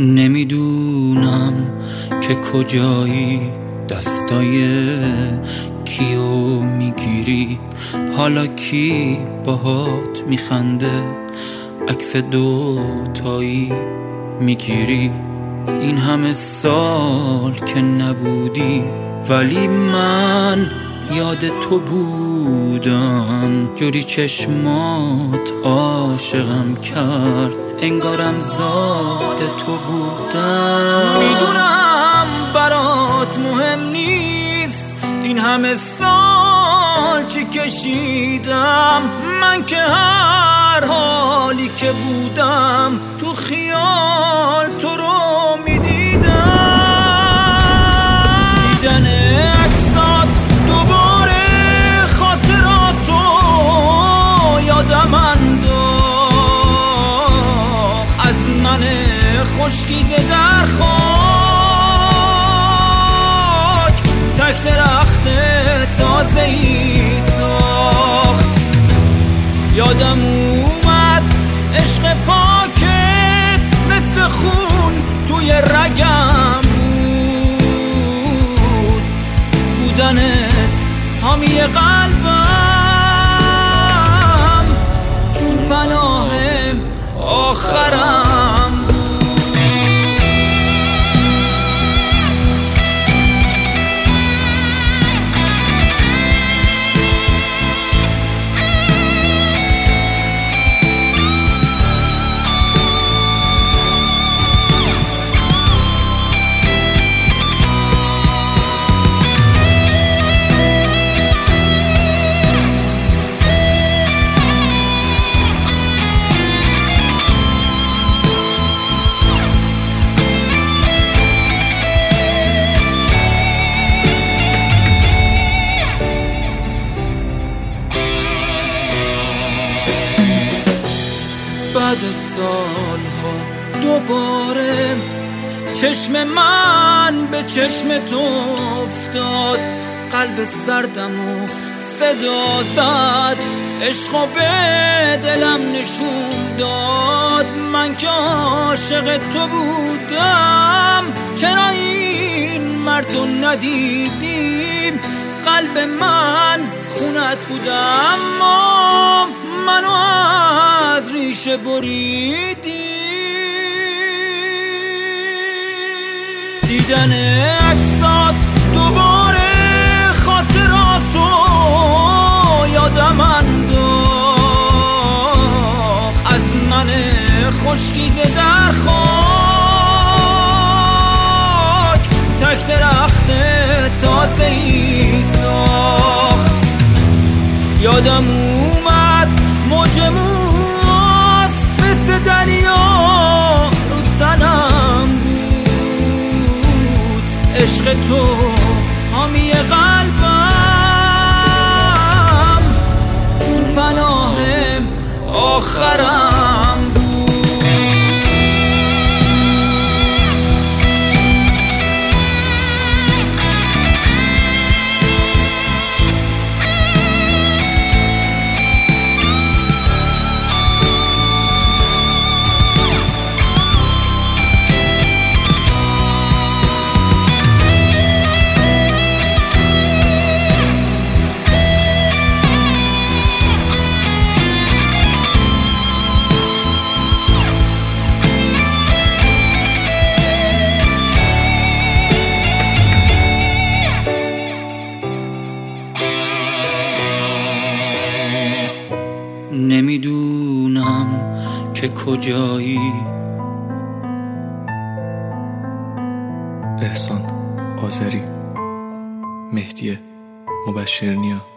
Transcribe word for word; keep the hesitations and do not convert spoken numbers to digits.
نمیدونم که کجایی، دستای کیو میگیری، حالا کی باهات میخنده، عکس دوتایی میگیری. این همه سال که نبودی ولی من یاد تو بودم، جوری چشمات عاشقم کرد انگارم زاد تو بودم. میدونم برات مهم نیست این همه سال چی کشیدم، من که هر حالی که بودم تو خیال تو رو میدیدم. دیدن عکسات دوباره خاطراتو یادم انداخت، از من خشکیده در خاک تک درخت تازه‌ای ساخت. یادم اومد عشق پاکت مثل خون توی رگم بود، بودنت حامی قلبم، چون پناهم آخرم. بعد سالها دوباره چشم من به چشم تو افتاد، قلب سردم و صدا زد، عشقو به دلم نشون داد. من که عاشق تو بودم، چرا این مردو ندیدیم؟ قلب من خونت بودم، اما منو از ریشه بریدی. دیدن عکسات دوباره خاطراتو یادم انداخت، از من خشکیده در خاک تک درخت تازه‌ای ساخت. یادم اومد موج موات مثل دریا رو تنم بود، عشق تو حامی قلبم، چون پناهم آخرم بود. نمیدونم که کجایی. احسان آذری، مهدی مبشرنیا.